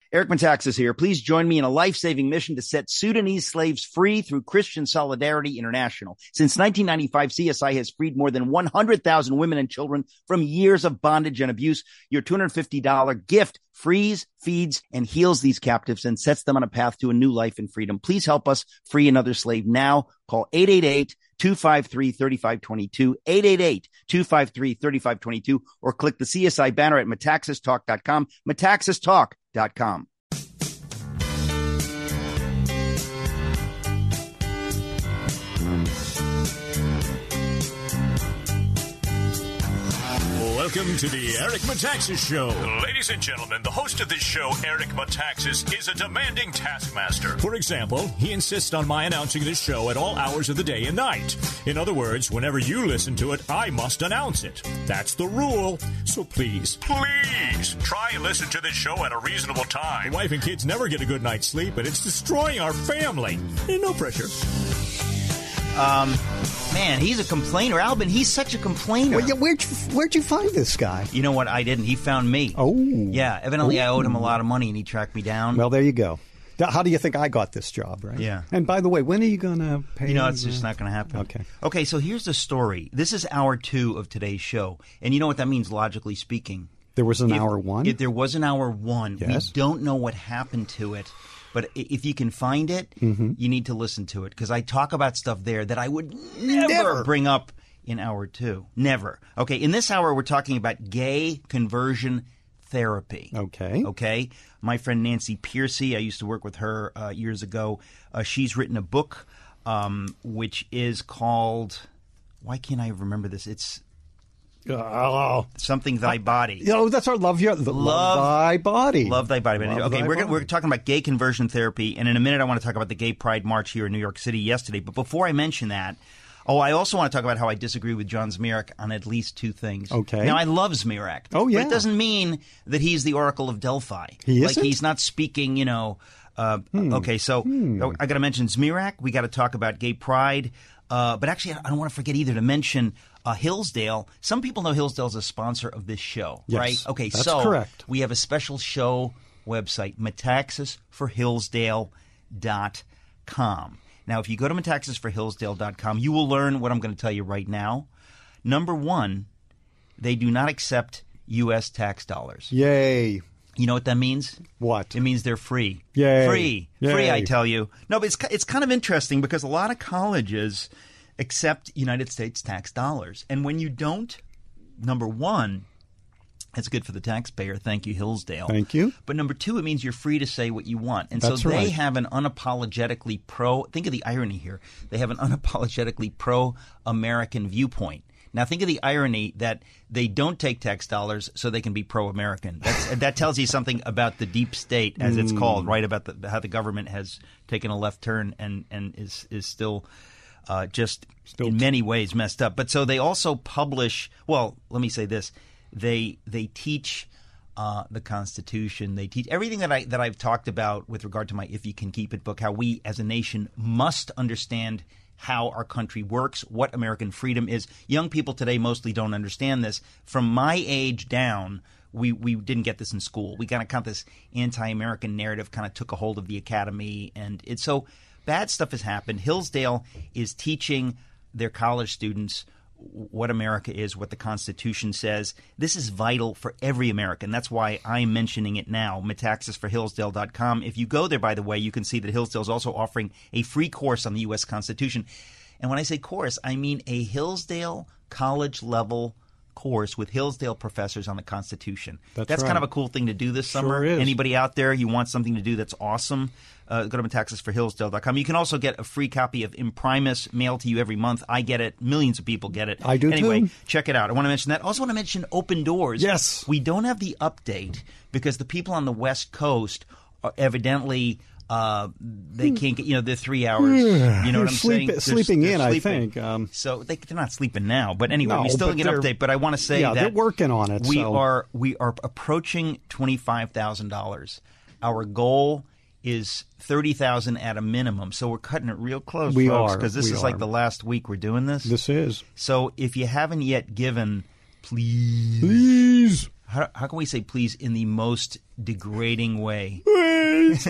Eric Metaxas here. Please join me in a life-saving mission to set Sudanese slaves free through Christian Solidarity International. Since 1995, CSI has freed more than 100,000 women and children from years of bondage and abuse. Your $250 gift frees, feeds, and heals these captives and sets them on a path to a new life in freedom. Please help us free another slave now. Call 888-253-3522, 888-253-3522, or click the CSI banner at metaxastalk.com, metaxastalk.com. Welcome to the Eric Metaxas Show. Ladies and gentlemen, the host of this show, Eric Metaxas, is a demanding taskmaster. For example, he insists on my announcing this show at all hours of the day and night. In other words, whenever you listen to it, I must announce it. That's the rule. So please, try and listen to this show at a reasonable time. The wife and kids never get a good night's sleep, and it's destroying our family. No pressure. Man, he's a complainer. Albin, he's such a complainer. Well, yeah, where'd you find this guy? You know what? I didn't. He found me. Oh. Yeah, evidently I owed him a lot of money, and he tracked me down. Well, there you go. How do you think I got this job, right? Yeah. And by the way, when are you going to pay? It's just not going to happen. Okay, so here's the story. This is hour 2 of today's show. And you know what that means, logically speaking? There was an hour 1? If there was an hour 1. Yes. We don't know what happened to it. But if you can find it, you need to listen to it. Because I talk about stuff there that I would never bring up in hour 2. Never. Okay, in this hour, we're talking about gay conversion therapy. Okay. My friend Nancy Piercy, I used to work with her years ago. She's written a book which is called, why can't I remember this? It's something Thy Body. That's our Love Thy Body. Love Thy Body. Okay, we're talking about gay conversion therapy, and in a minute I want to talk about the Gay Pride March here in New York City yesterday. But before I mention that, I also want to talk about how I disagree with John Zmirak on at least 2 things. Okay. Now, I love Zmirak. Oh, yeah. But it doesn't mean that he's the Oracle of Delphi. He isn't? Like, he's not speaking, Okay, so I got to mention Zmirak. We got to talk about gay pride. But actually, I don't want to forget either to mention Hillsdale. Some people know Hillsdale is a sponsor of this show, yes, right? Okay, that's so correct. We have a special show website, metaxasforhillsdale.com. Now, if you go to metaxasforhillsdale.com, you will learn what I'm going to tell you right now. Number 1, they do not accept U.S. tax dollars. Yay. You know what that means? What? It means they're free. Yay. Free, Yay. I tell you. No, but it's kind of interesting because a lot of colleges accept United States tax dollars. And when you don't, number 1, it's good for the taxpayer. Thank you, Hillsdale. Thank you. But number 2, it means you're free to say what you want. And That's so they right. have an unapologetically think of the irony here. They have an unapologetically pro-American viewpoint. Now, think of the irony that they don't take tax dollars so they can be pro-American. That tells you something about the deep state, as it's called, right, about how the government has taken a left turn and is still in many ways messed up. But so they also publish – well, let me say this. They teach the Constitution. They teach everything that I've talked about with regard to my If You Can Keep It book, how we as a nation must understand – how our country works, what American freedom is. Young people today mostly don't understand this. From my age down, we didn't get this in school. We kind of this anti-American narrative kind of took a hold of the academy, and it's so bad stuff has happened. Hillsdale is teaching their college students what America is, what the Constitution says. This is vital for every American. That's why I'm mentioning it now, metaxasforhillsdale.com. If you go there, by the way, you can see that Hillsdale is also offering a free course on the U.S. Constitution. And when I say course, I mean a Hillsdale college-level course with Hillsdale professors on the Constitution. That's right. Kind of a cool thing to do this summer. Sure is. Anybody out there, you want something to do that's awesome, go to metaxasforhillsdale.com. You can also get a free copy of Imprimis mailed to you every month. I get it. Millions of people get it. I do anyway, too. Check it out. I want to mention that. I also want to mention Open Doors. Yes. We don't have the update because the people on the West Coast are evidently they can't get, they're 3 hours. You know what I'm saying? They're sleeping in, sleeping. I think. So they're not sleeping now. But anyway, No, we still but get an update. But I want to say that they're working on it. We are approaching $25,000. Our goal is $30,000 at a minimum. So we're cutting it real close, we folks, are. because this is like the last week we're doing this. This is. So if you haven't yet given, please. Please. How can we say please in the most degrading way? Please.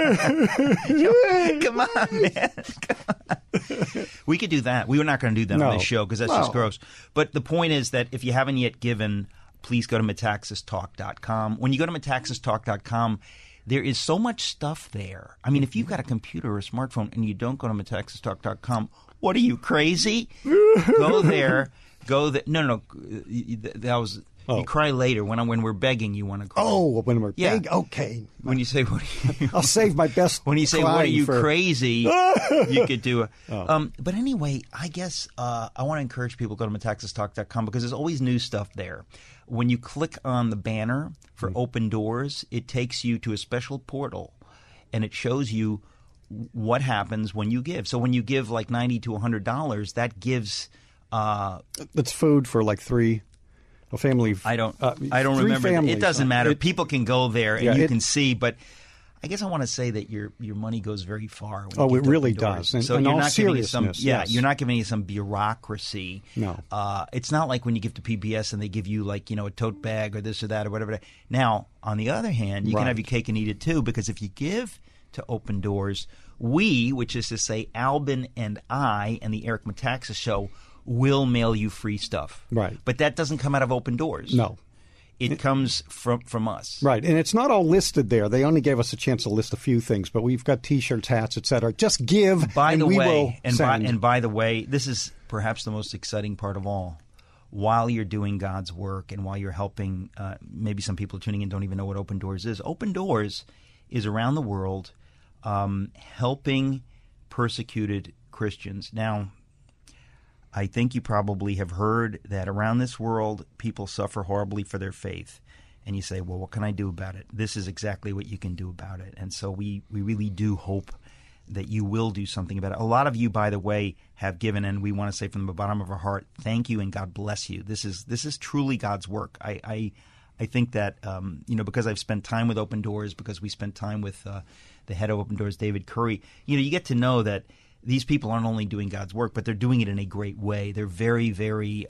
Come on, man. Come on. We could do that. We were not going to do that on this show because that's just gross. But the point is that if you haven't yet given, please go to metaxastalk.com. When you go to metaxastalk.com, there is so much stuff there. I mean, if you've got a computer or a smartphone and you don't go to metaxastalk.com, what are you, crazy? Go there. No. That was... You cry later when we're begging. You want to cry. Oh, when we're begging. Okay. When you say, "What?" I'll save my best. When you say, "What are you crazy?" You could do a. But anyway, I guess I want to encourage people to go to metaxastalk.com because there's always new stuff there. When you click on the banner for Open Doors, it takes you to a special portal, and it shows you what happens when you give. So when you give like $90 to $100, that gives. That's food for like three. A family. I don't remember. Families. It doesn't matter. People can go there and you can see. But I guess I want to say that your money goes very far. When it really does. And, so in you're all not giving you you're not giving you some bureaucracy. No. It's not like when you give to PBS and they give you like a tote bag or this or that or whatever. Now, on the other hand, you can have your cake and eat it too because if you give to Open Doors, we, which is to say Albin and I and the Eric Metaxas Show, will mail you free stuff. Right. But that doesn't come out of Open Doors. No. It comes from us. Right. And it's not all listed there. They only gave us a chance to list a few things, but we've got T-shirts, hats, etc. Just give, by the way, this is perhaps the most exciting part of all. While you're doing God's work and while you're helping, maybe some people tuning in don't even know what Open Doors is. Open Doors is around the world helping persecuted Christians. Now, I think you probably have heard that around this world, people suffer horribly for their faith. And you say, well, what can I do about it? This is exactly what you can do about it. And so we really do hope that you will do something about it. A lot of you, by the way, have given, and we want to say from the bottom of our heart, thank you and God bless you. This is truly God's work. I think that, because I've spent time with Open Doors, because we spent time with the head of Open Doors, David Curry, you get to know that these people aren't only doing God's work, but they're doing it in a great way. They're very, very,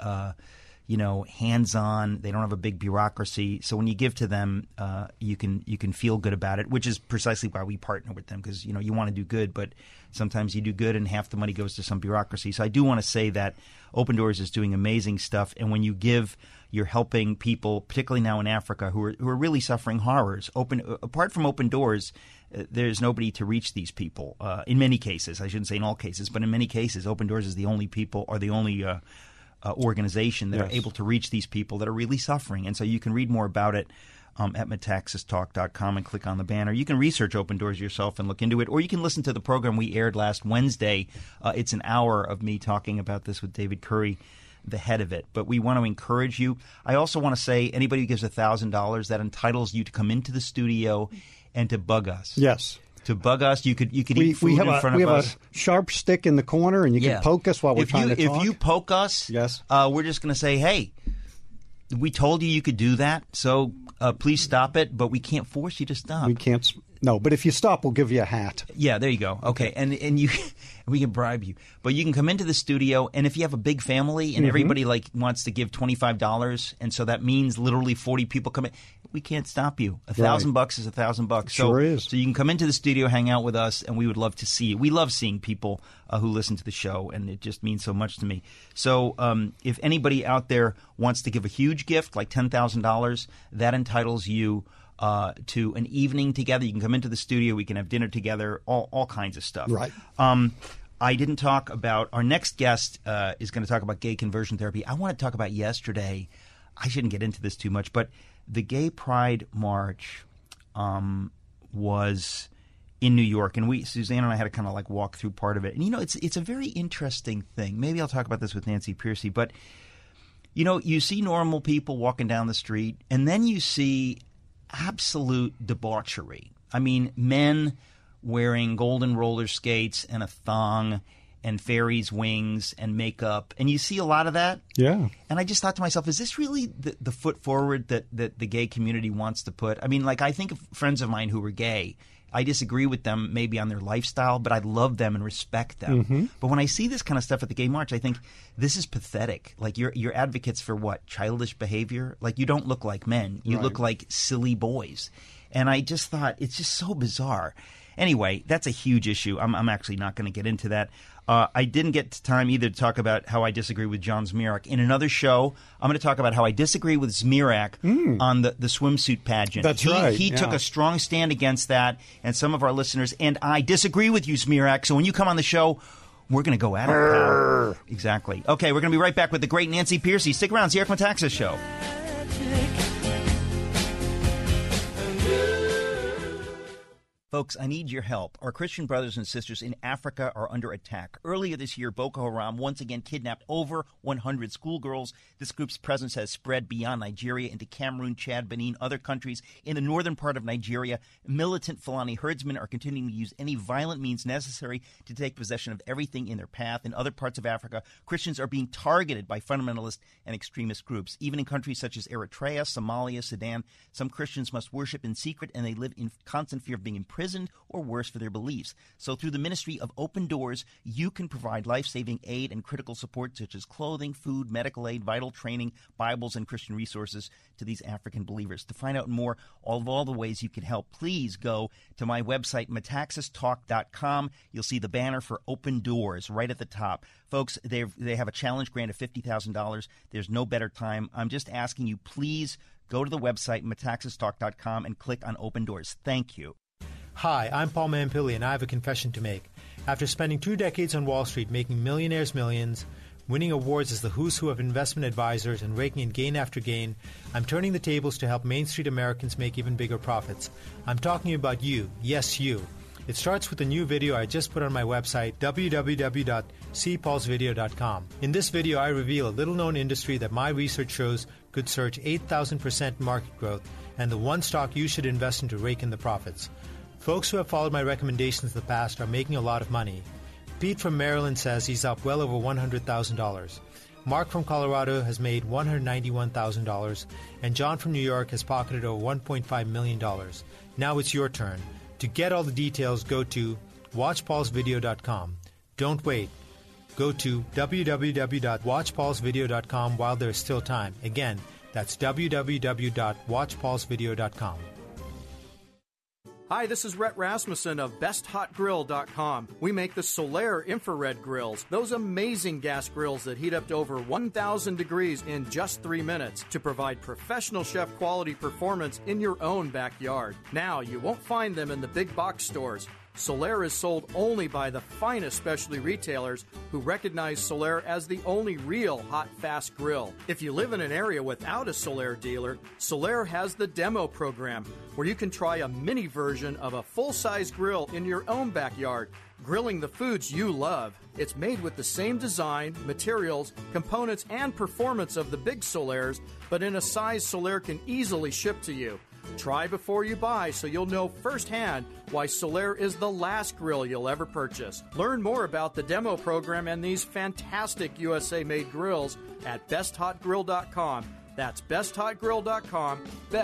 hands-on. They don't have a big bureaucracy. So when you give to them, you can feel good about it, which is precisely why we partner with them because, you want to do good, but sometimes you do good and half the money goes to some bureaucracy. So I do want to say that Open Doors is doing amazing stuff. And when you give, you're helping people, particularly now in Africa, who are really suffering horrors. Apart from Open Doors, there's nobody to reach these people. In many cases, I shouldn't say in all cases, but in many cases, Open Doors is the only people or the only organization that are able to reach these people that are really suffering. And so you can read more about it at metaxastalk.com and click on the banner. You can research Open Doors yourself and look into it, or you can listen to the program we aired last Wednesday. It's an hour of me talking about this with David Curry, the head of it. But we want to encourage you. I also want to say anybody who gives $1,000, that entitles you to come into the studio and to bug us. Yes. To bug us, you could eat food in front of us. We have a sharp stick in the corner, and you can poke us while we're trying to talk. If you poke us, we're just going to say, hey, we told you could do that, so please stop it, but we can't force you to stop. We can't. No, but if you stop, we'll give you a hat. Yeah, there you go. Okay, and we can bribe you. But you can come into the studio, and if you have a big family and everybody wants to give $25, and so that means literally 40 people come in, we can't stop you. $1,000 is $1,000. Sure is. So you can come into the studio, hang out with us, and we would love to see you. We love seeing people who listen to the show, and it just means so much to me. So if anybody out there wants to give a huge gift, like $10,000, that entitles you to an evening together. You can come into the studio. We can have dinner together, all kinds of stuff. Right. I didn't talk about – our next guest is going to talk about gay conversion therapy. I want to talk about yesterday. I shouldn't get into this too much, but the Gay Pride March was in New York, and Suzanne and I had to kind of walk through part of it. And, it's a very interesting thing. Maybe I'll talk about this with Nancy Pearcey, but, you see normal people walking down the street, and then you see – absolute debauchery. I mean, men wearing golden roller skates and a thong and fairies' wings and makeup. And you see a lot of that. Yeah. And I just thought to myself, is this really the foot forward that the gay community wants to put? I mean, I think of friends of mine who were gay. I disagree with them maybe on their lifestyle, but I love them and respect them. Mm-hmm. But when I see this kind of stuff at the Gay March, I think this is pathetic. You're advocates for what? Childish behavior? You don't look like men. You look like silly boys. And I just thought, it's just so bizarre. Anyway, that's a huge issue. I'm actually not going to get into that. I didn't get time either to talk about how I disagree with John Zmirak. In another show, I'm going to talk about how I disagree with Zmirak on the swimsuit pageant. That's right. He took a strong stand against that, and some of our listeners, and I disagree with you, Zmirak. So when you come on the show, we're going to go at it, pal. Exactly. Okay, we're going to be right back with the great Nancy Pearcey. Stick around. It's the Eric Metaxas Show. Folks, I need your help. Our Christian brothers and sisters in Africa are under attack. Earlier this year, Boko Haram once again kidnapped over 100 schoolgirls. This group's presence has spread beyond Nigeria into Cameroon, Chad, Benin, other countries. In the northern part of Nigeria, militant Fulani herdsmen are continuing to use any violent means necessary to take possession of everything in their path. In other parts of Africa, Christians are being targeted by fundamentalist and extremist groups. Even in countries such as Eritrea, Somalia, Sudan, some Christians must worship in secret, and they live in constant fear of being imprisoned or worse for their beliefs. So through the ministry of Open Doors, you can provide life-saving aid and critical support such as clothing, food, medical aid, vital training, Bibles, and Christian resources to these African believers. To find out more of all the ways you can help, please go to my website, metaxastalk.com. You'll see the banner for Open Doors right at the top. Folks, they have a challenge grant of $50,000. There's no better time. I'm just asking you, please go to the website, metaxastalk.com, and click on Open Doors. Thank you. Hi, I'm Paul Mampilli, and I have a confession to make. After spending 2 decades on Wall Street making millionaires millions, winning awards as the who's who of investment advisors, and raking in gain after gain, I'm turning the tables to help Main Street Americans make even bigger profits. I'm talking about you. Yes, you. It starts with a new video I just put on my website, www.cpaulsvideo.com. In this video, I reveal a little-known industry that my research shows could surge 8,000% market growth, and the one stock you should invest in to rake in the profits. Folks who have followed my recommendations in the past are making a lot of money. Pete from Maryland says he's up well over $100,000. Mark from Colorado has made $191,000, and John from New York has pocketed over $1.5 million. Now it's your turn. To get all the details, go to watchpaulsvideo.com. Don't wait. Go to www.watchpaulsvideo.com while there is still time. Again, that's www.watchpaulsvideo.com. Hi, this is Rhett Rasmussen of BestHotGrill.com. We make the Solaire infrared grills, those amazing gas grills that heat up to over 1,000 degrees in just 3 minutes to provide professional chef quality performance in your own backyard. Now, you won't find them in the big box stores. Solaire is sold only by the finest specialty retailers who recognize Solaire as the only real hot, fast grill. If you live in an area without a Solaire dealer, Solaire has the demo program where you can try a mini version of a full-size grill in your own backyard, grilling the foods you love. It's made with the same design, materials, components, and performance of the big Solaires, but in a size Solaire can easily ship to you. Try before you buy so you'll know firsthand why Solaire is the last grill you'll ever purchase. Learn more about the demo program and these fantastic USA-made grills at BestHotGrill.com. That's BestHotGrill.com,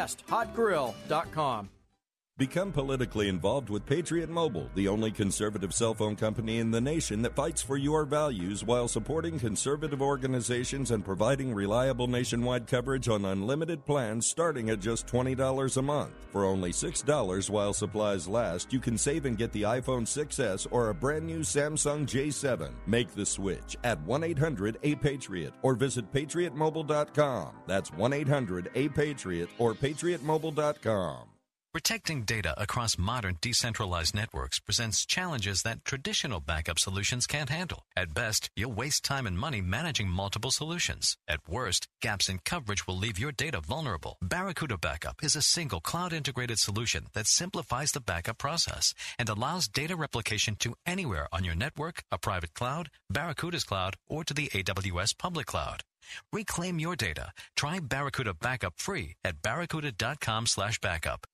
BestHotGrill.com. Become politically involved with Patriot Mobile, the only conservative cell phone company in the nation that fights for your values while supporting conservative organizations and providing reliable nationwide coverage on unlimited plans starting at just $20 a month. For only $6 while supplies last, you can save and get the iPhone 6S or a brand new Samsung J7. Make the switch at 1-800-A-PATRIOT or visit PatriotMobile.com. That's 1-800-A-PATRIOT or PatriotMobile.com. Protecting data across modern decentralized networks presents challenges that traditional backup solutions can't handle. At best, you'll waste time and money managing multiple solutions. At worst, gaps in coverage will leave your data vulnerable. Barracuda Backup is a single cloud-integrated solution that simplifies the backup process and allows data replication to anywhere on your network, a private cloud, Barracuda's cloud, or to the AWS public cloud. Reclaim your data. Try Barracuda Backup free at barracuda.com/backup.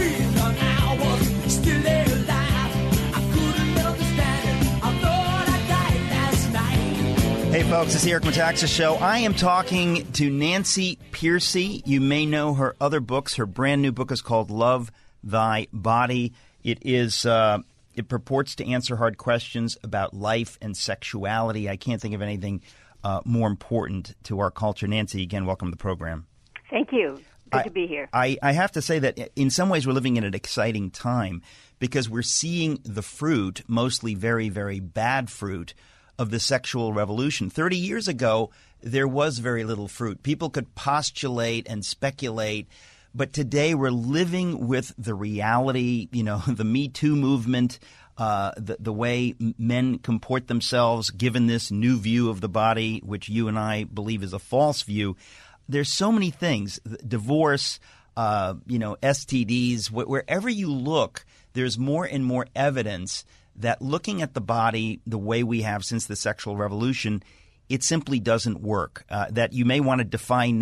Still alive. I couldn't understand it. I thought I got Hey folks, it's the Eric Metaxas Show. I am talking to Nancy Pearcey. You may know her other books. Her brand new book is called Love Thy Body. It purports to answer hard questions about life and sexuality. I can't think of anything more important to our culture. Nancy, again, welcome to the program. Thank you. Good to be here. I have to say that in some ways we're living in an exciting time because we're seeing the fruit, mostly very, very bad fruit, of the sexual revolution. 30 years ago, there was very little fruit. People could postulate and speculate, but today we're living with the reality, the Me Too movement, the way men comport themselves given this new view of the body, which you and I believe is a false view. There's so many things, divorce, STDs, wherever you look, there's more and more evidence that looking at the body the way we have since the sexual revolution, it simply doesn't work. That you may want to define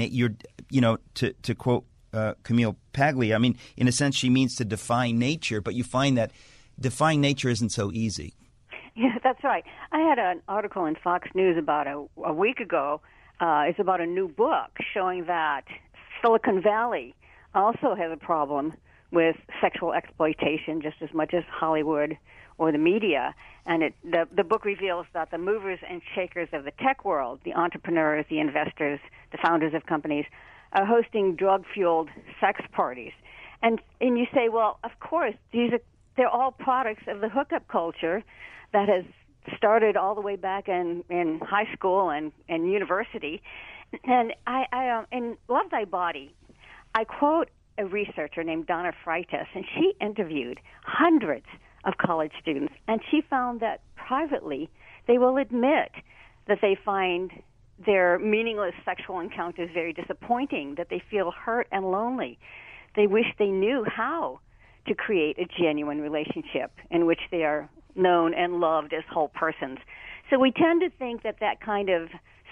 to quote Camille Paglia, I mean, in a sense, she means to define nature, but you find that define nature isn't so easy. Yeah, that's right. I had an article in Fox News about a week ago. It's about a new book showing that Silicon Valley also has a problem with sexual exploitation just as much as Hollywood or the media. And the book reveals that the movers and shakers of the tech world, the entrepreneurs, the investors, the founders of companies, are hosting drug-fueled sex parties. And you say, well, of course, they're all products of the hookup culture that has started all the way back in high school and university. And I in Love Thy Body, I quote a researcher named Donna Freitas, and she interviewed hundreds of college students, and she found that privately they will admit that they find their meaningless sexual encounters very disappointing, that they feel hurt and lonely. They wish they knew how to create a genuine relationship in which they are known and loved as whole persons. So we tend to think that kind of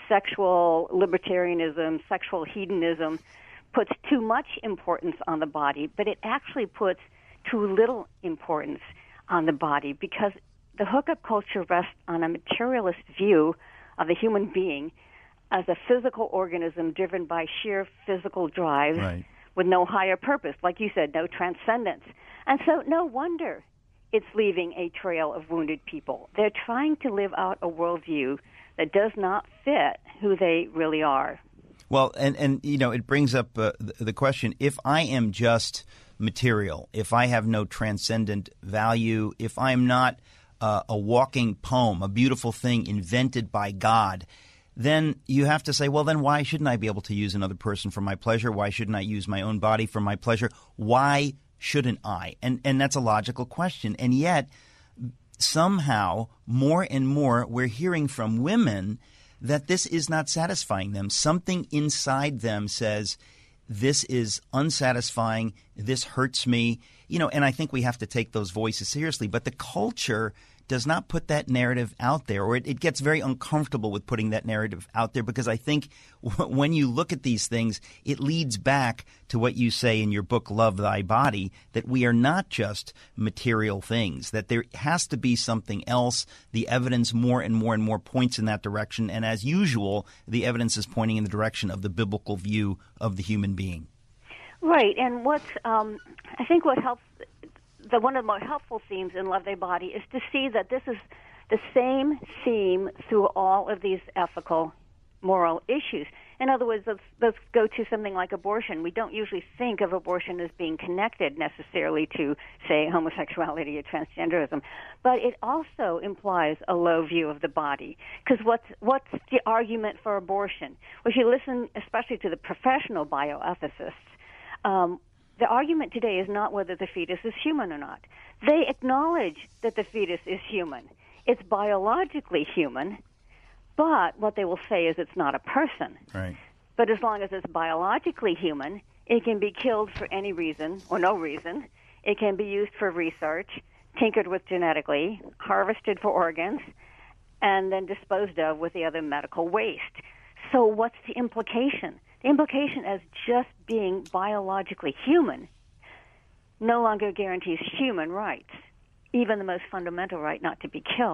sexual libertarianism, sexual hedonism puts too much importance on the body, but it actually puts too little importance on the body because the hookup culture rests on a materialist view of the human being as a physical organism driven by sheer physical drive with no higher purpose. Like you said, no transcendence. And so no wonder it's leaving a trail of wounded people. They're trying to live out a worldview that does not fit who they really are. Well, and it brings up the question, if I am just material, if I have no transcendent value, if I'm not a walking poem, a beautiful thing invented by God, then you have to say, well, then why shouldn't I be able to use another person for my pleasure? Why shouldn't I use my own body for my pleasure? Why shouldn't I? And that's a logical question. And yet, somehow, more and more, we're hearing from women that this is not satisfying them. Something inside them says, this is unsatisfying, this hurts me, and I think we have to take those voices seriously. But the culture does not put that narrative out there, or it gets very uncomfortable with putting that narrative out there because I think when you look at these things, it leads back to what you say in your book, Love Thy Body, that we are not just material things, that there has to be something else. The evidence more and more and more points in that direction, and as usual, the evidence is pointing in the direction of the biblical view of the human being. Right, and I think what helps one of the more helpful themes in Love Thy Body is to see that this is the same theme through all of these ethical, moral issues. In other words, let's go to something like abortion. We don't usually think of abortion as being connected necessarily to, say, homosexuality or transgenderism, but it also implies a low view of the body. Because what's the argument for abortion? Well, if you listen especially to the professional bioethicists, the argument today is not whether the fetus is human or not. They acknowledge that the fetus is human. It's biologically human, but what they will say is it's not a person. Right. But as long as it's biologically human, it can be killed for any reason or no reason. It can be used for research, tinkered with genetically, harvested for organs, and then disposed of with the other medical waste. So what's the implication? The implication as just being biologically human no longer guarantees human rights, even the most fundamental right not to be killed.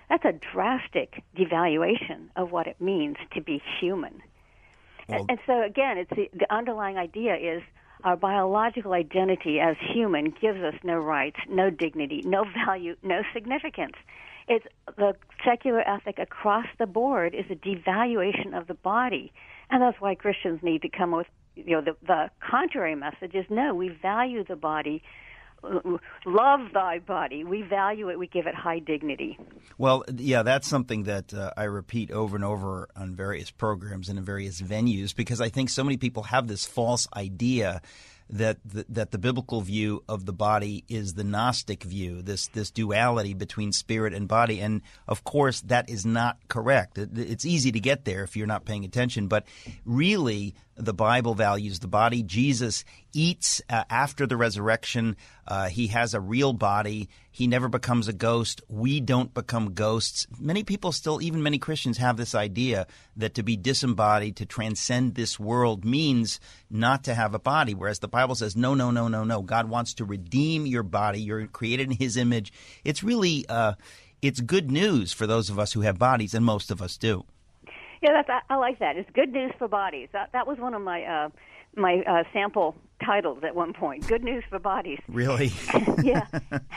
That's a drastic devaluation of what it means to be human. Well, and so, again, it's the underlying idea is our biological identity as human gives us no rights, no dignity, no value, no significance. It's the secular ethic across the board is a devaluation of the body, and that's why Christians need to come with, the contrary message is no, we value the body. Love thy body. We value it. We give it high dignity. Well, yeah, that's something that I repeat over and over on various programs and in various venues, because I think so many people have this false idea that the biblical view of the body is the Gnostic view, this duality between spirit and body. And, of course, that is not correct. It's easy to get there if you're not paying attention. But really, the Bible values the body. Jesus eats after the resurrection. He has a real body. He never becomes a ghost. We don't become ghosts. Many people still, even many Christians, have this idea that to be disembodied, to transcend this world, means not to have a body, whereas the Bible says, no. God wants to redeem your body. You're created in His image. It's really it's good news for those of us who have bodies, and most of us do. Yeah, I like that. It's good news for bodies. That was one of my sample titles at one point. Good news for bodies. Really? Yeah.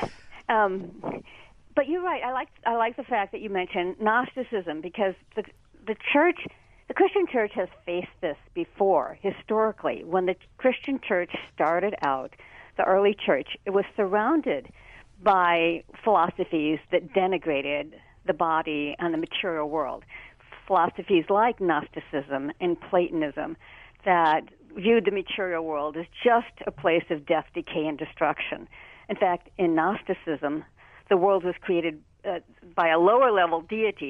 But you're right. I like the fact that you mentioned Gnosticism, because the church, the Christian church, has faced this before historically. When the Christian church started out, the early church, it was surrounded by philosophies that denigrated the body and the material world. Philosophies like Gnosticism and Platonism that viewed the material world as just a place of death, decay, and destruction. In fact, in Gnosticism, the world was created by a lower-level deity.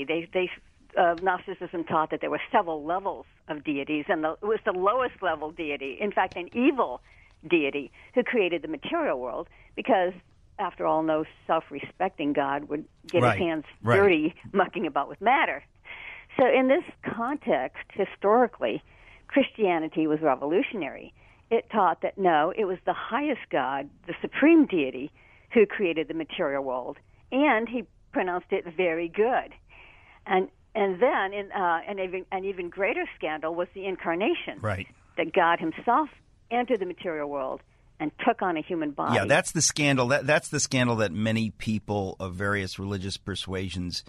Gnosticism taught that there were several levels of deities, and it was the lowest-level deity, in fact, an evil deity, who created the material world, because, after all, no self-respecting God would get his hands dirty mucking about with matter. So in this context, historically, Christianity was revolutionary. It taught that, no, it was the highest God, the supreme deity, who created the material world, and he pronounced it very good. And then an even greater scandal was the incarnation, that God himself entered the material world and took on a human body. Yeah, that's the scandal. That's the scandal that many people of various religious persuasions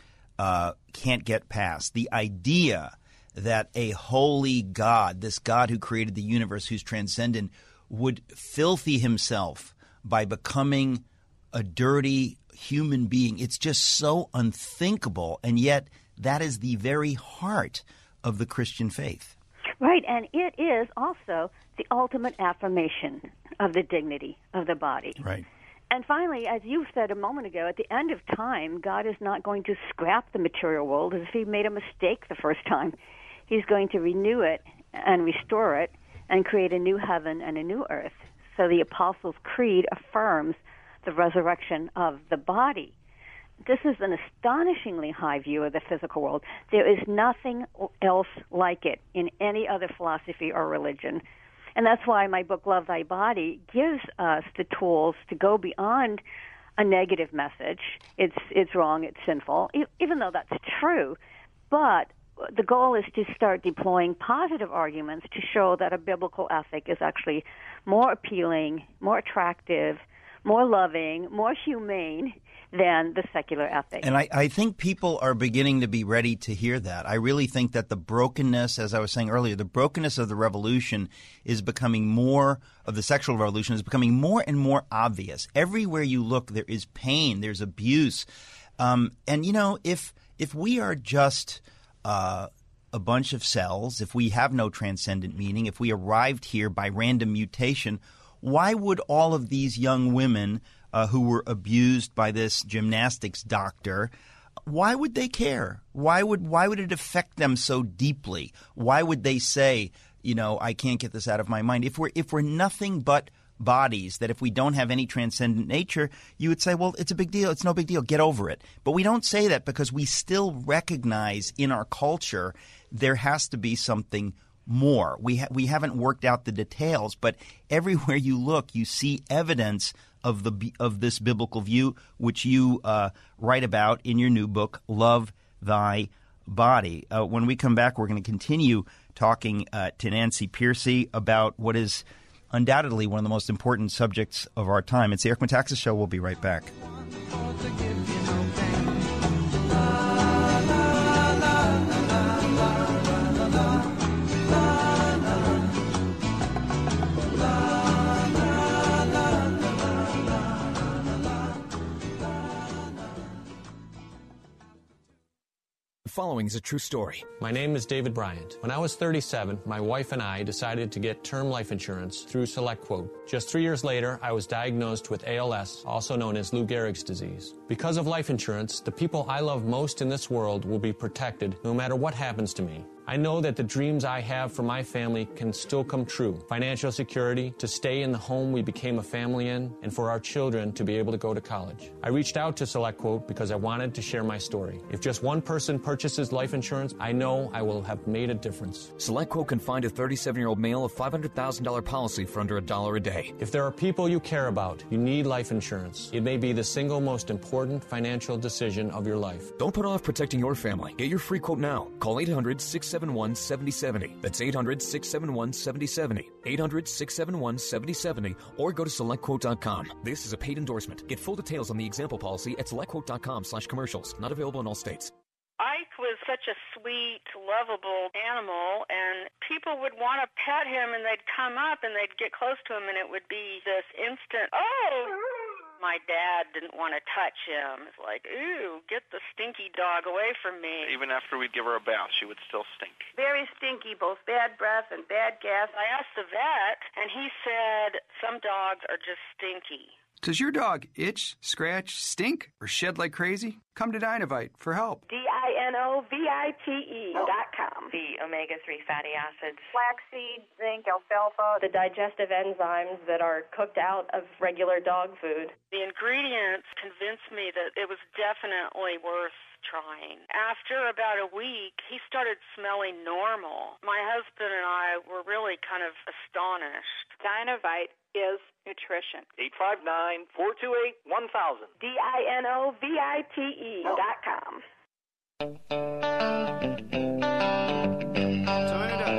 can't get past. The idea that a holy God, this God who created the universe, who's transcendent, would filthy himself by becoming a dirty human being. It's just so unthinkable, and yet that is the very heart of the Christian faith. Right, and it is also the ultimate affirmation of the dignity of the body. Right. And finally, as you said a moment ago, at the end of time, God is not going to scrap the material world as if he made a mistake the first time. He's going to renew it and restore it and create a new heaven and a new earth. So the Apostles' Creed affirms the resurrection of the body. This is an astonishingly high view of the physical world. There is nothing else like it in any other philosophy or religion. And that's why my book, Love Thy Body, gives us the tools to go beyond a negative message. It's wrong, it's sinful, even though that's true. But the goal is to start deploying positive arguments to show that a biblical ethic is actually more appealing, more attractive, more loving, more humane than the secular ethic. And I think people are beginning to be ready to hear that. I really think that the brokenness, as I was saying earlier, the brokenness of the revolution is becoming more, of the sexual revolution, is becoming more and more obvious. Everywhere you look, there is pain, there's abuse. And, you know, if we are just a bunch of cells, if we have no transcendent meaning, if we arrived here by random mutation, why would all of these young women who were abused by this gymnastics doctor, why would they care? Why would it affect them so deeply? Why would they say, you know, I can't get this out of my mind? If we're nothing but bodies, that if we don't have any transcendent nature, you would say, well, it's a big deal. It's no big deal. Get over it. But we don't say that because we still recognize in our culture there has to be something more. We haven't worked out the details, but everywhere you look, you see evidence of this biblical view, which you write about in your new book, Love Thy Body. When we come back, we're going to continue talking to Nancy Pearcey about what is undoubtedly one of the most important subjects of our time. It's the Eric Metaxas Show. We'll be right back. The following is a true story. My name is David Bryant. When I was 37, my wife and I decided to get term life insurance through SelectQuote. Just 3 years later, I was diagnosed with ALS, also known as Lou Gehrig's disease. Because of life insurance, the people I love most in this world will be protected no matter what happens to me. I know that the dreams I have for my family can still come true. Financial security, to stay in the home we became a family in, and for our children to be able to go to college. I reached out to SelectQuote because I wanted to share my story. If just one person purchases life insurance, I know I will have made a difference. SelectQuote can find a 37-year-old male a $500,000 policy for under $1 a day. If there are people you care about, you need life insurance. It may be the single most important financial decision of your life. Don't put off protecting your family. Get your free quote now. Call 800-671-7070. That's 800-671-7070. 800-671-7070. Or go to SelectQuote.com. This is a paid endorsement. Get full details on the example policy at SelectQuote.com/commercials. Not available in all states. Ike was such a sweet, lovable animal, and people would want to pet him, and they'd come up, and they'd get close to him, and it would be this instant, oh! My dad didn't want to touch him. It's like, ooh, get the stinky dog away from me. Even after we'd give her a bath, she would still stink. Very stinky, both bad breath and bad gas. I asked the vet, and he said some dogs are just stinky. Does your dog itch, scratch, stink, or shed like crazy? Come to Dinovite for help. DINOVITE.com. The omega-3 fatty acids. Flaxseed, zinc, alfalfa. The digestive enzymes that are cooked out of regular dog food. The ingredients convinced me that it was definitely worth trying. After about a week, he started smelling normal. My husband and I were really kind of astonished. Dinovite is nutrition. 859-428-1000. DINOVITE.com. Turn it up.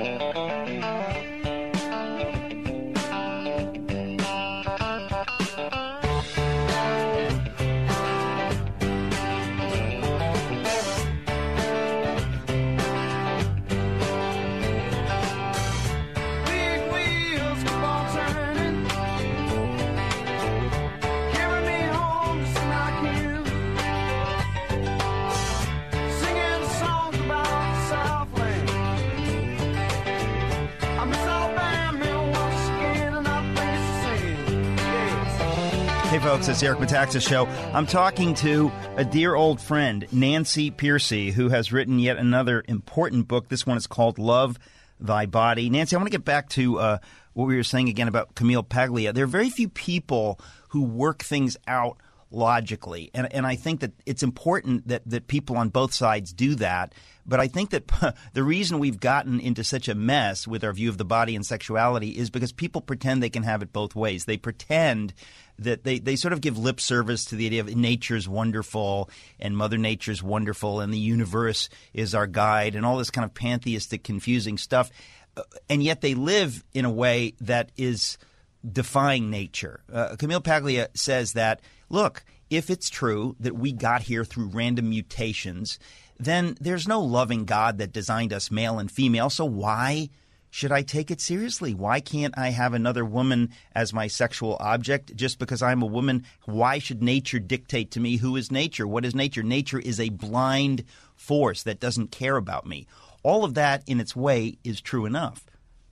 Hey, folks, it's the Eric Metaxas Show. I'm talking to a dear old friend, Nancy Pearcey, who has written yet another important book. This one is called Love Thy Body. Nancy, I want to get back to what we were saying again about Camille Paglia. There are very few people who work things out logically, and I think that it's important that people on both sides do that. But I think that the reason we've gotten into such a mess with our view of the body and sexuality is because people pretend they can have it both ways. They pretend that they sort of give lip service to the idea of nature's wonderful and Mother Nature's wonderful and the universe is our guide and all this kind of pantheistic, confusing stuff. And yet they live in a way that is defying nature. Camille Paglia says that, look, if it's true that we got here through random mutations, then there's no loving God that designed us male and female, so why should I take it seriously? Why can't I have another woman as my sexual object just because I'm a woman? Why should nature dictate to me who is nature? What is nature? Nature is a blind force that doesn't care about me. All of that in its way is true enough.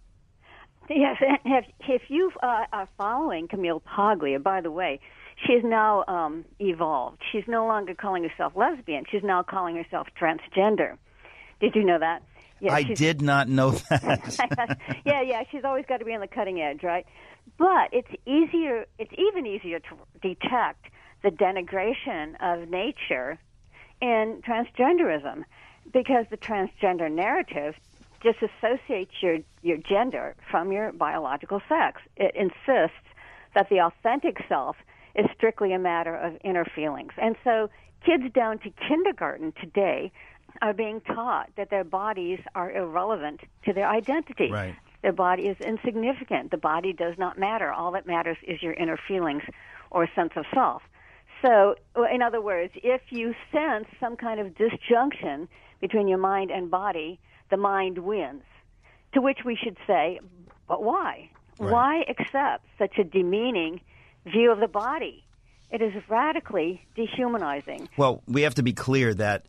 Yes, if you are following Camille Paglia, by the way, she's now evolved. She's no longer calling herself lesbian. She's now calling herself transgender. Did you know that? Yeah, I did not know that. Yeah, she's always got to be on the cutting edge, right? But it's even easier to detect the denigration of nature in transgenderism, because the transgender narrative disassociates your gender from your biological sex. It insists that the authentic self is strictly a matter of inner feelings. And so kids down to kindergarten today are being taught that their bodies are irrelevant to their identity. Right. Their body is insignificant. The body does not matter. All that matters is your inner feelings or sense of self. So, in other words, if you sense some kind of disjunction between your mind and body, the mind wins. To which we should say, but why? Right. Why accept such a demeaning view of the body? It is radically dehumanizing. Well, we have to be clear that,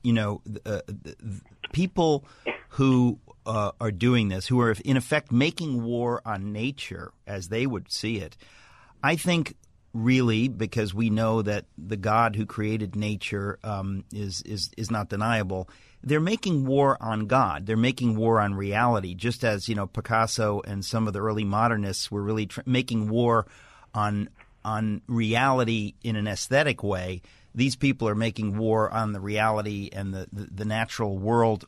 people who are doing this, who are in effect making war on nature as they would see it, I think really, because we know that the God who created nature is not deniable, they're making war on God. They're making war on reality, just as, Picasso and some of the early modernists were really making war on reality in an aesthetic way. These people are making war on the reality and the natural world,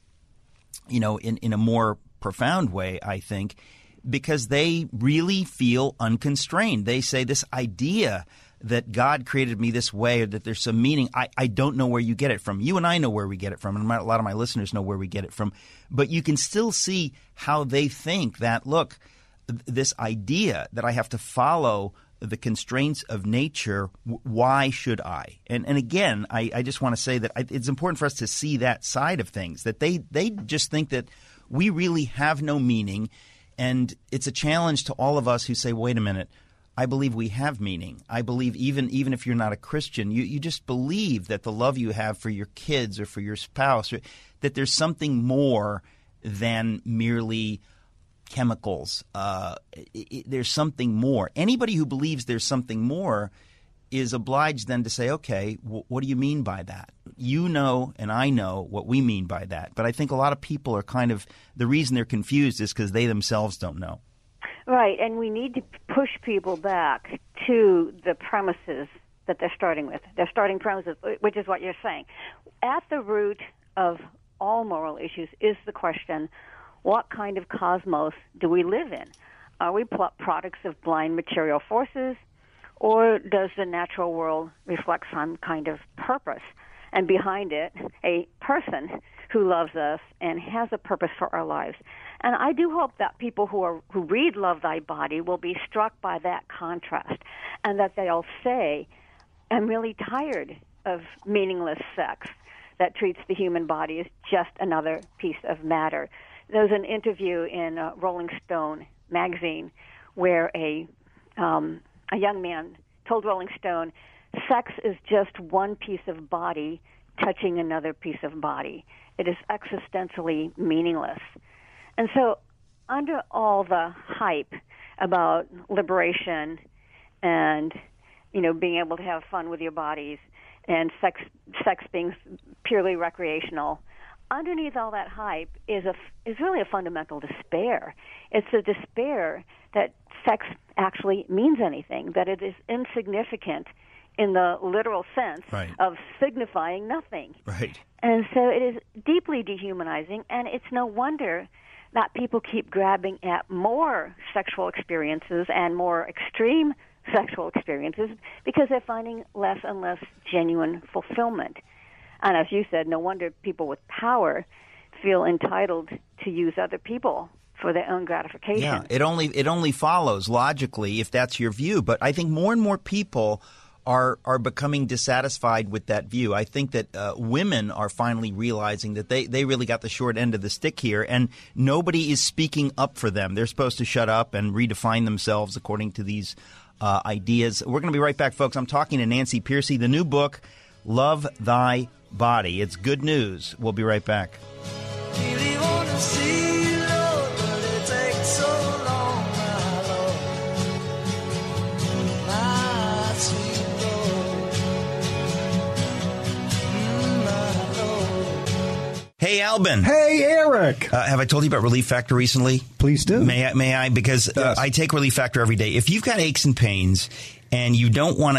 in a more profound way, I think, because they really feel unconstrained. They say this idea that God created me this way or that there's some meaning, I don't know where you get it from. You and I know where we get it from, and a lot of my listeners know where we get it from. But you can still see how they think that, look, this idea that I have to follow the constraints of nature, why should I? And again, I just want to say that it's important for us to see that side of things, that they just think that we really have no meaning. And it's a challenge to all of us who say, wait a minute, I believe we have meaning. I believe even if you're not a Christian, you just believe that the love you have for your kids or for your spouse, or that there's something more than merely chemicals. There's something more. Anybody who believes there's something more is obliged then to say, okay, what do you mean by that? You know and I know what we mean by that. But I think a lot of people are the reason they're confused is because they themselves don't know. Right, and we need to push people back to the premises that they're starting with. They're starting premises, which is what you're saying. At the root of all moral issues is the question, what kind of cosmos do we live in? Are we products of blind material forces, or does the natural world reflect some kind of purpose? And behind it, a person who loves us and has a purpose for our lives. And I do hope that people who read Love Thy Body will be struck by that contrast, and that they'll say, I'm really tired of meaningless sex that treats the human body as just another piece of matter. There was an interview in Rolling Stone magazine where a young man told Rolling Stone, sex is just one piece of body touching another piece of body. It is existentially meaningless. And so under all the hype about liberation and, being able to have fun with your bodies and sex being purely recreational, underneath all that hype is really a fundamental despair. It's a despair that sex actually means anything, that it is insignificant in the literal sense of signifying nothing. Right. And so it is deeply dehumanizing, and it's no wonder that people keep grabbing at more sexual experiences and more extreme sexual experiences because they're finding less and less genuine fulfillment. And as you said, no wonder people with power feel entitled to use other people for their own gratification. Yeah, it only follows logically if that's your view. But I think more and more people are becoming dissatisfied with that view. I think that women are finally realizing that they really got the short end of the stick here, and nobody is speaking up for them. They're supposed to shut up and redefine themselves according to these ideas. We're going to be right back, folks. I'm talking to Nancy Pearcey. The new book, Love Thy Body. It's good news. We'll be right back. Really want to see, Lord, but it takes so long, my Lord. My sweet Lord. My Lord. Hey, Albin. Hey, Eric. Have I told you about Relief Factor recently? Please do. May I? Because yes. I take Relief Factor every day. If you've got aches and pains, and you don't want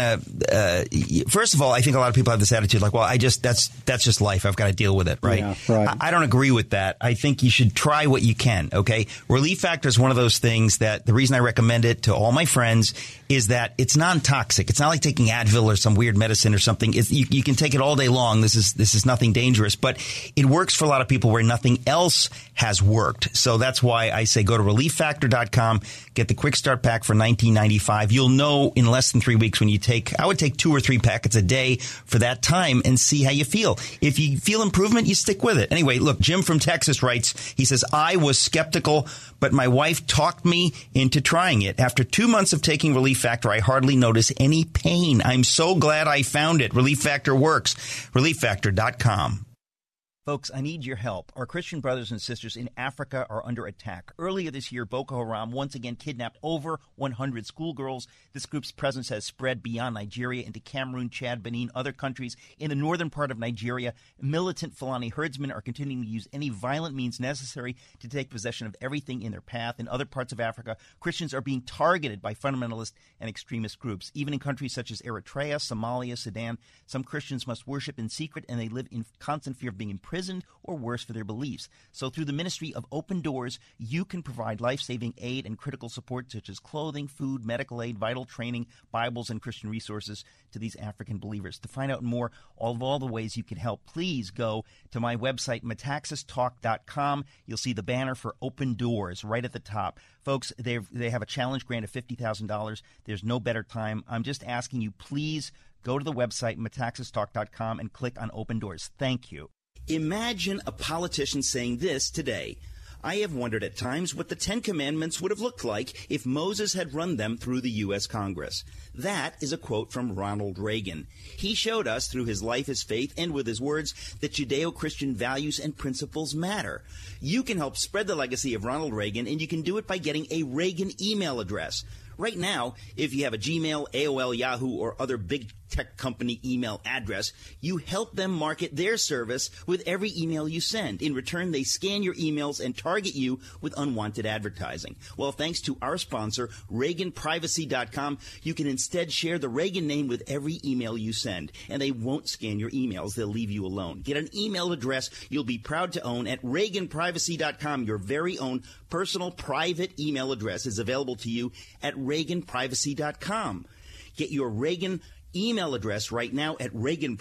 to. First of all, I think a lot of people have this attitude like, well, that's just life. I've got to deal with it, right? Yeah, right. I don't agree with that. I think you should try what you can. Okay, Relief Factor is one of those things that the reason I recommend it to all my friends is that it's non-toxic. It's not like taking Advil or some weird medicine or something. You can take it all day long. This is nothing dangerous, but it works for a lot of people where nothing else has worked. So that's why I say go to ReliefFactor.com, get the Quick Start Pack for $19.95. You'll know in less than 3 weeks when you take. I would take 2 or 3 packets a day for that time and see how you feel. If you feel improvement, you stick with it. Anyway, look, Jim from Texas writes. He says, I was skeptical, but my wife talked me into trying it. After 2 months of taking Relief Factor, I hardly notice any pain. I'm so glad I found it. Relief Factor works. ReliefFactor.com. Folks, I need your help. Our Christian brothers and sisters in Africa are under attack. Earlier this year, Boko Haram once again kidnapped over 100 schoolgirls. This group's presence has spread beyond Nigeria into Cameroon, Chad, Benin, other countries. In the northern part of Nigeria, militant Fulani herdsmen are continuing to use any violent means necessary to take possession of everything in their path. In other parts of Africa, Christians are being targeted by fundamentalist and extremist groups. Even in countries such as Eritrea, Somalia, Sudan, some Christians must worship in secret, and they live in constant fear of being imprisoned or worse for their beliefs. So through the ministry of Open Doors, you can provide life-saving aid and critical support such as clothing, food, medical aid, vital training, Bibles, and Christian resources to these African believers. To find out more of all the ways you can help, please go to my website, metaxastalk.com. You'll see the banner for Open Doors right at the top. Folks, they have a challenge grant of $50,000. There's no better time. I'm just asking you, please go to the website, metaxastalk.com, and click on Open Doors. Thank you. Imagine a politician saying this today. I have wondered at times what the 10 Commandments would have looked like if Moses had run them through the U.S. Congress. That is a quote from Ronald Reagan. He showed us through his life, his faith, and with his words that Judeo-Christian values and principles matter. You can help spread the legacy of Ronald Reagan, and you can do it by getting a Reagan email address. Right now, if you have a Gmail, AOL, Yahoo, or other big tech company email address, you help them market their service with every email you send. In return, they scan your emails and target you with unwanted advertising. Well, thanks to our sponsor, ReaganPrivacy.com, you can instead share the Reagan name with every email you send, and they won't scan your emails. They'll leave you alone. Get an email address you'll be proud to own at ReaganPrivacy.com. Your very own personal private email address is available to you at ReaganPrivacy.com. Get your Reagan email address right now at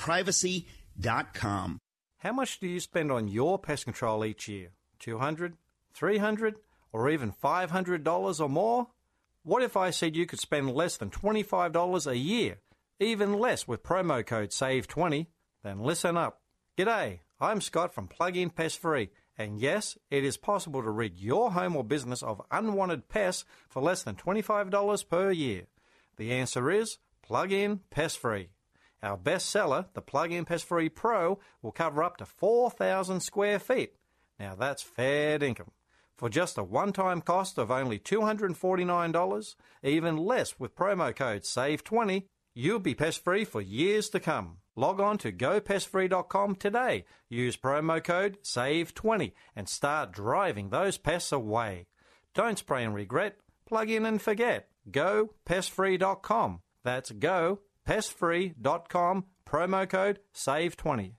ReaganPrivacy.com. How much do you spend on your pest control each year? $200, $300, or even $500 or more? What if I said you could spend less than $25 a year, even less with promo code SAVE20? Then listen up. G'day, I'm Scott from Plug-in Pest Free. And yes, it is possible to rid your home or business of unwanted pests for less than $25 per year. The answer is Plug-in Pest Free. Our best seller, the Plug-in Pest Free Pro, will cover up to 4,000 square feet. Now that's fair dinkum. For just a one-time cost of only $249, even less with promo code SAVE20, you'll be pest-free for years to come. Log on to gopestfree.com today. Use promo code SAVE20 and start driving those pests away. Don't spray and regret. Plug in and forget. GoPestFree.com. That's GoPestFree.com. Promo code SAVE20.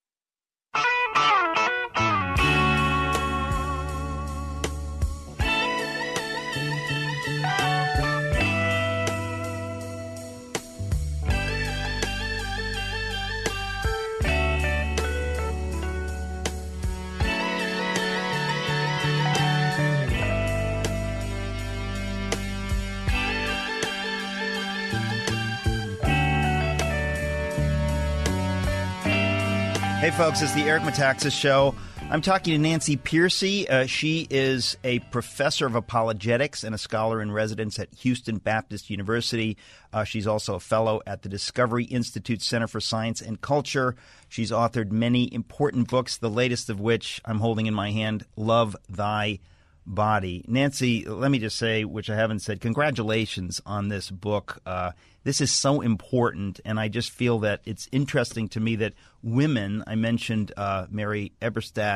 Hey, folks, it's the Eric Metaxas Show. I'm talking to Nancy Pearcey. She is a professor of apologetics and a scholar in residence at Houston Baptist University. She's also a fellow at the Discovery Institute Center for Science and Culture. She's authored many important books, the latest of which I'm holding in my hand, Love Thy Body. Nancy, let me just say, which I haven't said, congratulations on this book. This is so important, and I just feel that it's interesting to me that women, I mentioned Mary Eberstadt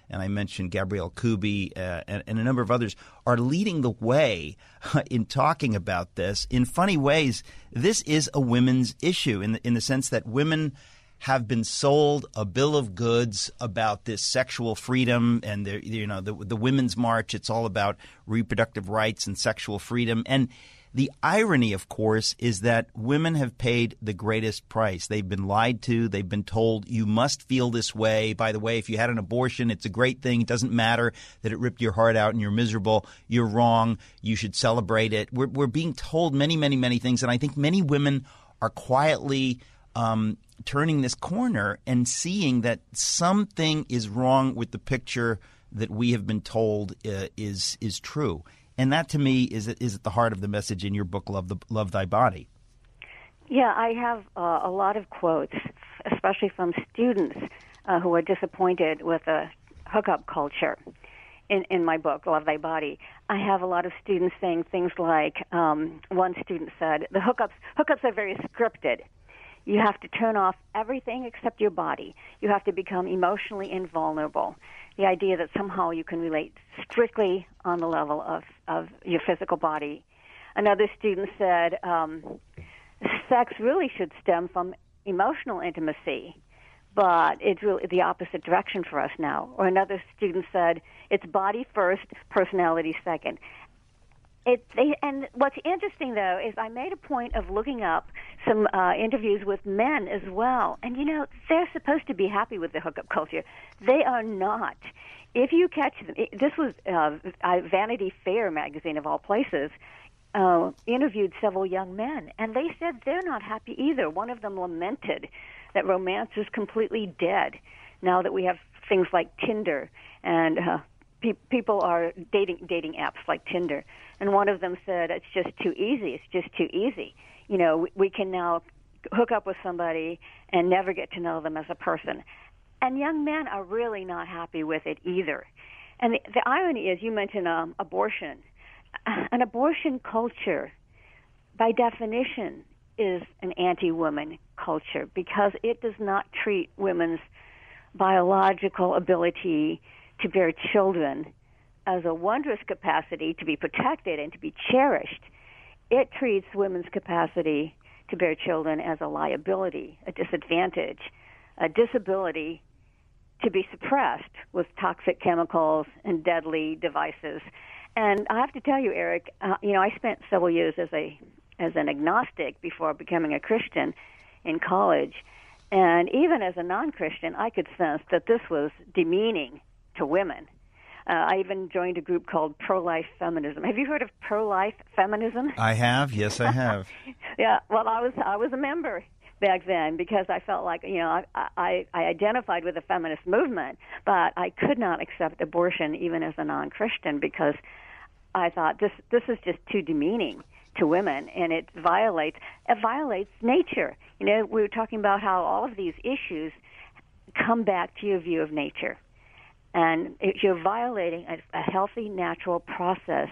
and I mentioned Gabrielle Kubi and a number of others, are leading the way in talking about this in funny ways. This is a women's issue in the sense that women have been sold a bill of goods about this sexual freedom and the Women's March. It's all about reproductive rights and sexual freedom. And the irony, of course, is that women have paid the greatest price. They've been lied to. They've been told, you must feel this way. By the way, if you had an abortion, it's a great thing. It doesn't matter that it ripped your heart out and you're miserable. You're wrong. You should celebrate it. We're being told many, many, many things. And I think many women are quietly turning this corner and seeing that something is wrong with the picture that we have been told is true. And that, to me, is at the heart of the message in your book, Love Thy Body. Yeah, I have a lot of quotes, especially from students who are disappointed with the hookup culture in my book, Love Thy Body. I have a lot of students saying things like, one student said, the hookups are very scripted. You have to turn off everything except your body. You have to become emotionally invulnerable. The idea that somehow you can relate strictly on the level of your physical body. Another student said, sex really should stem from emotional intimacy, but it's really the opposite direction for us now. Or another student said, it's body first, personality second. And what's interesting, though, is I made a point of looking up some interviews with men as well. And, they're supposed to be happy with the hookup culture. They are not. If you catch them, this was Vanity Fair magazine, of all places, interviewed several young men, and they said they're not happy either. One of them lamented that romance is completely dead now that we have things like Tinder and people are dating apps like Tinder. And one of them said, it's just too easy. It's just too easy. We can now hook up with somebody and never get to know them as a person. And young men are really not happy with it either. And the irony is, you mentioned abortion. An abortion culture, by definition, is an anti-woman culture because it does not treat women's biological ability to bear children as a wondrous capacity to be protected and to be cherished. It treats women's capacity to bear children as a liability, a disadvantage, a disability to be suppressed with toxic chemicals and deadly devices. And I have to tell you, Eric, I spent several years as an agnostic before becoming a Christian in college. And even as a non-Christian, I could sense that this was demeaning to women. I even joined a group called Pro-Life Feminism. Have you heard of Pro-Life Feminism? I have. Yes, I have. Yeah. Well, I was a member back then because I felt like I identified with the feminist movement, but I could not accept abortion even as a non-Christian because I thought this is just too demeaning to women, and it violates nature. We were talking about how all of these issues come back to your view of nature. And you're violating a healthy, natural process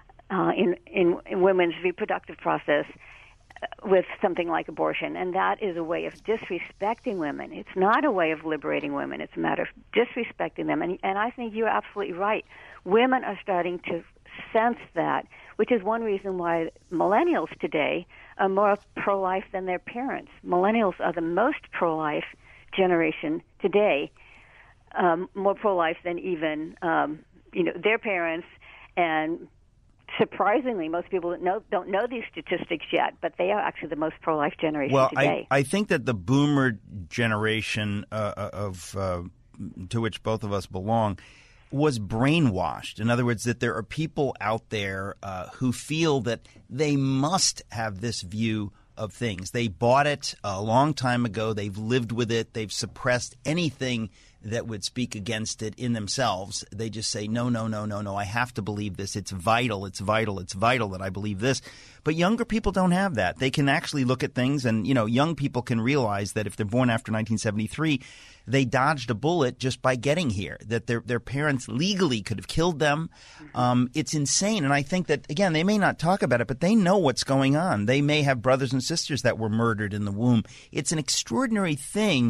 in women's reproductive process with something like abortion. And that is a way of disrespecting women. It's not a way of liberating women. It's a matter of disrespecting them. And I think you're absolutely right. Women are starting to sense that, which is one reason why millennials today are more pro-life than their parents. Millennials are the most pro-life generation today. More pro-life than even their parents, and surprisingly, most people don't know these statistics yet, but they are actually the most pro-life generation today. I think that the boomer generation to which both of us belong was brainwashed. In other words, that there are people out there who feel that they must have this view of things. They bought it a long time ago. They've lived with it. They've suppressed anything that would speak against it in themselves. They just say, no, I have to believe this. It's vital that I believe this. But younger people don't have that. They can actually look at things and, young people can realize that if they're born after 1973, they dodged a bullet just by getting here, that their parents legally could have killed them. It's insane. And I think that, again, they may not talk about it, but they know what's going on. They may have brothers and sisters that were murdered in the womb. It's an extraordinary thing.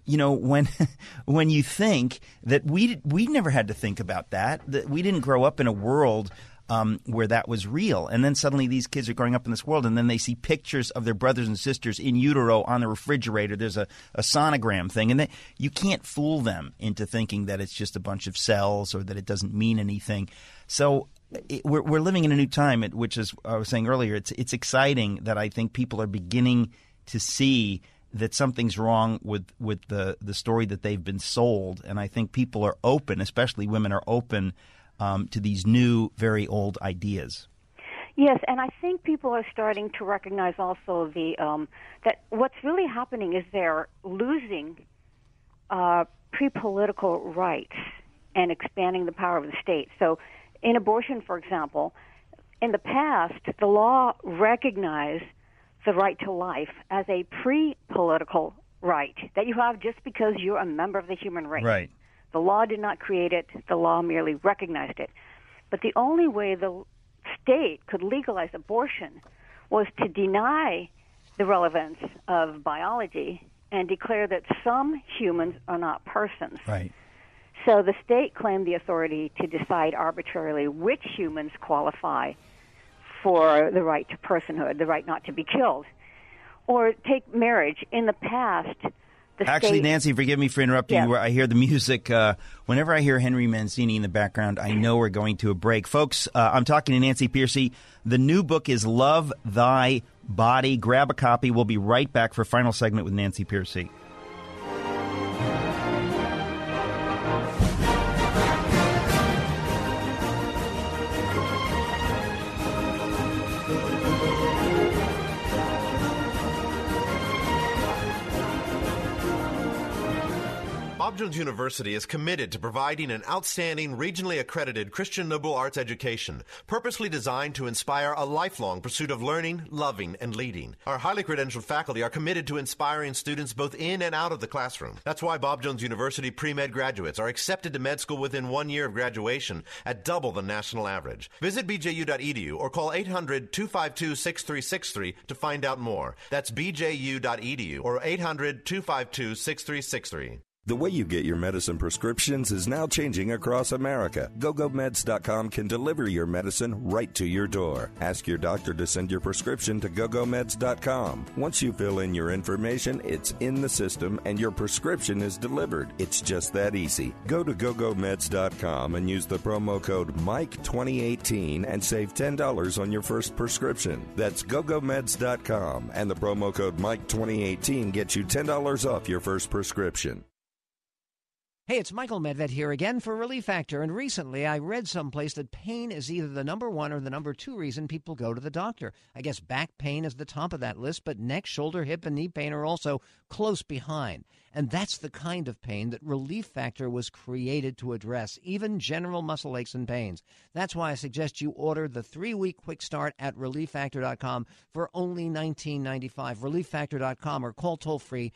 when you think that we never had to think about that we didn't grow up in a world where that was real. And then suddenly these kids are growing up in this world, and then they see pictures of their brothers and sisters in utero on the refrigerator. There's a sonogram thing. And you can't fool them into thinking that it's just a bunch of cells or that it doesn't mean anything. So we're living in a new time, which is, I was saying earlier, it's exciting that I think people are beginning to see that something's wrong with the story that they've been sold. And I think people are open, especially women are open to these new, very old ideas. Yes, and I think people are starting to recognize also that what's really happening is they're losing pre-political rights and expanding the power of the state. So in abortion, for example, in the past, the law recognized the right to life as a pre-political right that you have just because you're a member of the human race. Right. The law did not create it. The law merely recognized it. But the only way the state could legalize abortion was to deny the relevance of biology and declare that some humans are not persons. Right. So the state claimed the authority to decide arbitrarily which humans qualify for the right to personhood, the right not to be killed. Or take marriage. In the past, Actually, Nancy, forgive me for interrupting you. I hear the music. Whenever I hear Henry Mancini in the background, I know we're going to a break. Folks, I'm talking to Nancy Pearcey. The new book is Love Thy Body. Grab a copy. We'll be right back for final segment with Nancy Pearcey. Bob Jones University is committed to providing an outstanding, regionally accredited Christian liberal arts education, purposely designed to inspire a lifelong pursuit of learning, loving, and leading. Our highly credentialed faculty are committed to inspiring students both in and out of the classroom. That's why Bob Jones University pre-med graduates are accepted to med school within 1 year of graduation at double the national average. Visit bju.edu or call 800-252-6363 to find out more. That's bju.edu or 800-252-6363. The way you get your medicine prescriptions is now changing across America. GoGoMeds.com can deliver your medicine right to your door. Ask your doctor to send your prescription to GoGoMeds.com. Once you fill in your information, it's in the system and your prescription is delivered. It's just that easy. Go to GoGoMeds.com and use the promo code MIKE2018 and save $10 on your first prescription. That's GoGoMeds.com, and the promo code MIKE2018 gets you $10 off your first prescription. Hey, it's Michael Medved here again for Relief Factor, and recently I read someplace that pain is either the number one or the number two reason people go to the doctor. I guess back pain is the top of that list, but neck, shoulder, hip, and knee pain are also close behind. And that's the kind of pain that Relief Factor was created to address, even general muscle aches and pains. That's why I suggest you order the 3-week quick start at ReliefFactor.com for only $19.95. ReliefFactor.com or call toll-free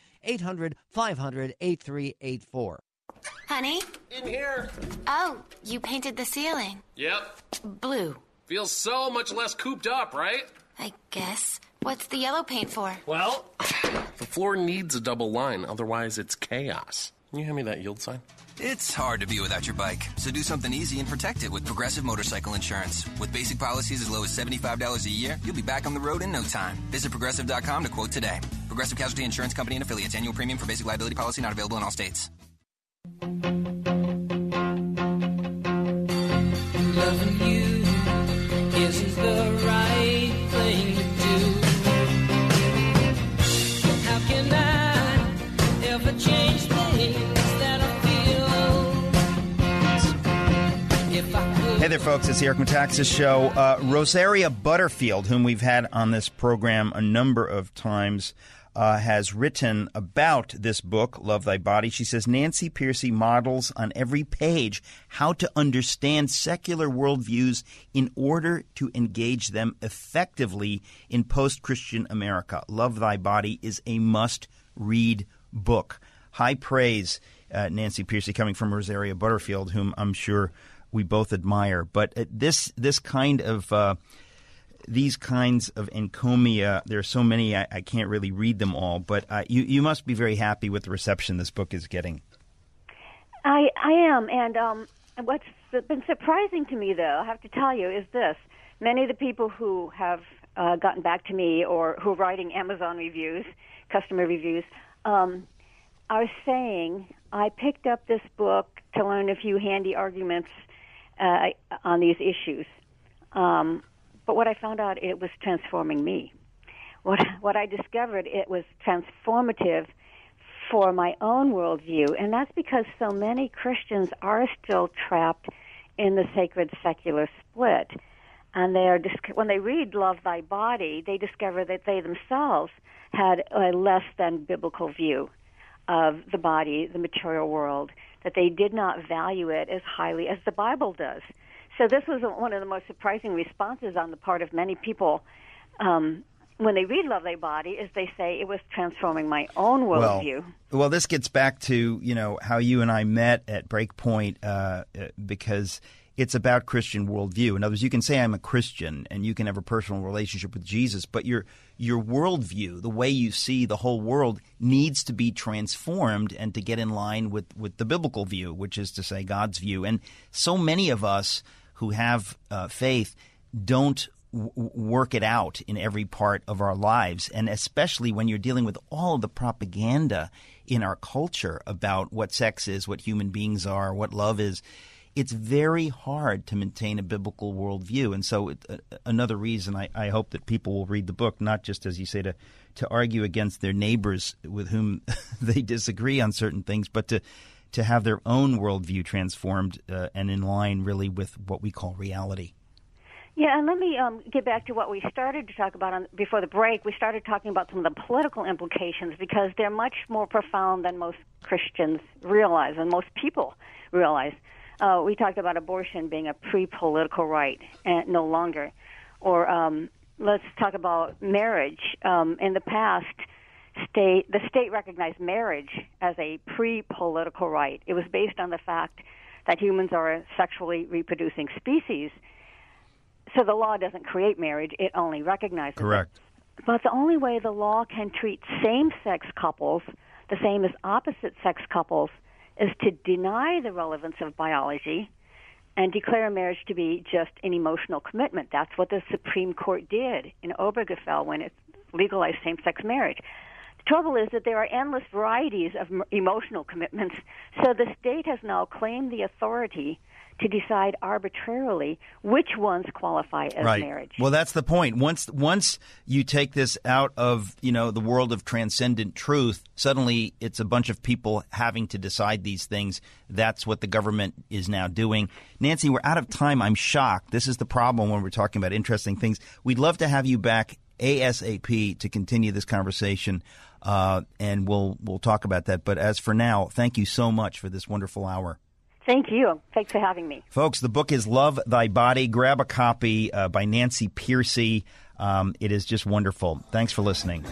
800-500-8384. Honey? In here. Oh, you painted the ceiling. Yep. Blue. Feels so much less cooped up, right? I guess. What's the yellow paint for? Well, the floor needs a double line, otherwise it's chaos. Can you hand me that yield sign? It's hard to be without your bike, so do something easy and protect it with Progressive Motorcycle Insurance. With basic policies as low as $75 a year, you'll be back on the road in no time. Visit Progressive.com to quote today. Progressive Casualty Insurance Company and Affiliates. Annual premium for basic liability policy not available in all states. Loving you isn't the right thing to do. How can I ever change things that I feel? If I could. Hey there, folks. It's the Eric Metaxas Show. Rosaria Butterfield, whom we've had on this program a number of times, has written about this book, Love Thy Body. She says Nancy Pearcey models on every page how to understand secular worldviews in order to engage them effectively in post-Christian America. Love Thy Body is a must-read book. High praise, Nancy Pearcey, coming from Rosaria Butterfield, whom I'm sure we both admire. But this kind of these kinds of encomia, there are so many, I can't really read them all, but you must be very happy with the reception this book is getting. I am, and what's been surprising to me, though, I have to tell you, is this. Many of the people who have gotten back to me or who are writing Amazon reviews, customer reviews, are saying, I picked up this book to learn a few handy arguments on these issues. But what I found out, it was transforming me. What I discovered, it was transformative for my own worldview, and that's because so many Christians are still trapped in the sacred-secular split. And when they read Love Thy Body, they discover that they themselves had a less than biblical view of the body, the material world, that they did not value it as highly as the Bible does. So this was one of the most surprising responses on the part of many people when they read Love Thy Body, is they say it was transforming my own worldview. Well, this gets back to, how you and I met at Breakpoint because it's about Christian worldview. In other words, you can say I'm a Christian and you can have a personal relationship with Jesus, but your worldview, the way you see the whole world, needs to be transformed and to get in line with the biblical view, which is to say God's view. And so many of us who have faith don't work it out in every part of our lives, and especially when you're dealing with all of the propaganda in our culture about what sex is, what human beings are, what love is. It's very hard to maintain a biblical worldview. And so another reason I hope that people will read the book, not just, as you say, to argue against their neighbors with whom they disagree on certain things, but to have their own worldview transformed and in line really with what we call reality. Yeah, and let me get back to what we started to talk about before the break. We started talking about some of the political implications because they're much more profound than most Christians realize and most people realize. We talked about abortion being a pre-political right and no longer. Or let's talk about marriage. In the past, the state recognized marriage as a pre-political right. It was based on the fact that humans are a sexually reproducing species. So the law doesn't create marriage, it only recognizes Correct. it. But the only way the law can treat same-sex couples the same as opposite-sex couples is to deny the relevance of biology and declare marriage to be just an emotional commitment. That's what the Supreme Court did in Obergefell when it legalized same-sex marriage. The trouble is that there are endless varieties of emotional commitments, so the state has now claimed the authority to decide arbitrarily which ones qualify as marriage. Well, that's the point. Once you take this out of, the world of transcendent truth, suddenly it's a bunch of people having to decide these things. That's what the government is now doing. Nancy, we're out of time. I'm shocked. This is the problem when we're talking about interesting things. We'd love to have you back ASAP to continue this conversation, and we'll talk about that. But as for now, thank you so much for this wonderful hour. Thank you. Thanks for having me. Folks, the book is Love Thy Body. Grab a copy by Nancy Pearcey. It is just wonderful. Thanks for listening.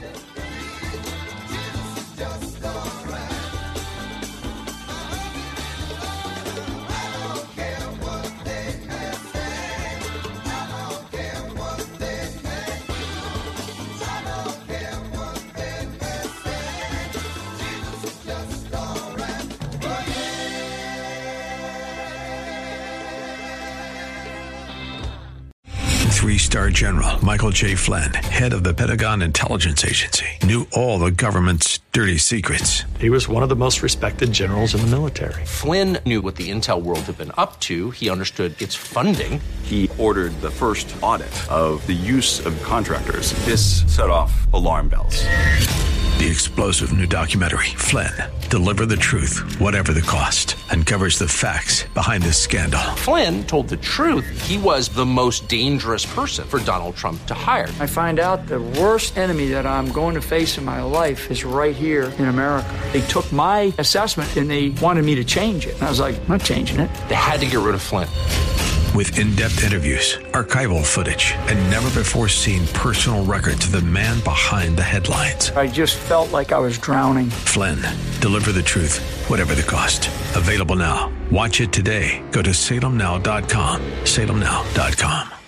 Three-star General Michael J. Flynn, head of the Pentagon Intelligence Agency, knew all the government's dirty secrets. He was one of the most respected generals in the military. Flynn knew what the intel world had been up to. He understood its funding. He ordered the first audit of the use of contractors. This set off alarm bells. The explosive new documentary, Flynn, Deliver the Truth, Whatever the Cost, uncovers the facts behind this scandal. Flynn told the truth. He was the most dangerous person for Donald Trump to hire. I find out the worst enemy that I'm going to face in my life is right here in America. They took my assessment and they wanted me to change it. And I was like, I'm not changing it. They had to get rid of Flynn. With in-depth interviews, archival footage, and never-before-seen personal records of the man behind the headlines. I just felt like I was drowning. Flynn, Deliver the Truth, Whatever the Cost. Available now. Watch it today. Go to salemnow.com. salemnow.com.